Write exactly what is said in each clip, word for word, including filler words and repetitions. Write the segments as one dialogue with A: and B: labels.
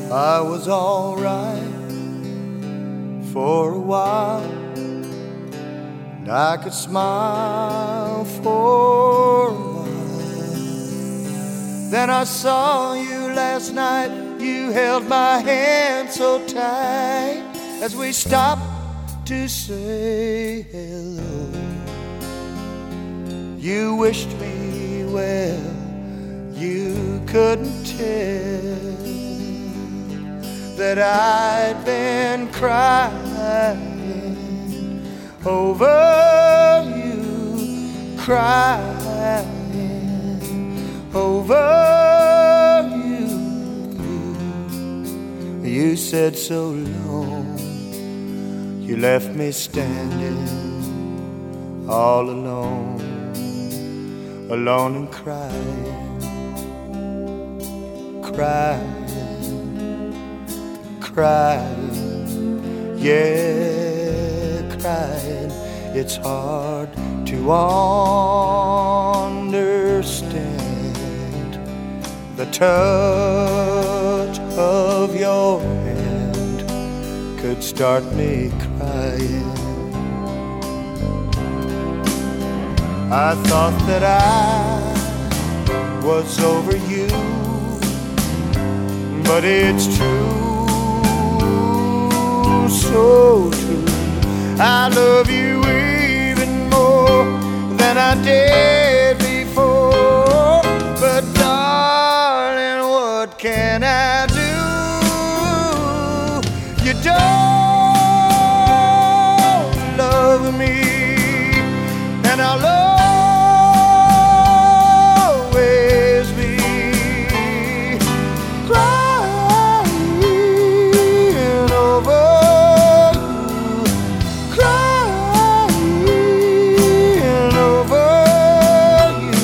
A: I was all right for a while, and I could smile for a while. Then I saw you last night. You held my hand so tight as we stopped to say hello. You wished me well, you couldn't tell that I'd been crying over you, crying over you. You said so long, you left me standing all alone, alone and crying, crying, crying, yeah, crying. It's hard to understand the touch of your hand could start me crying. I thought that I was over you, but it's true, so true. I love you even more than I did before. But darling, what can I do? You don't love me, and I'll always be crying over you, crying over you.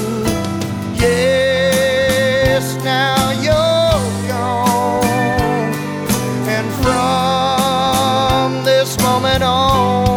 A: Yes, now you're gone, and from this moment on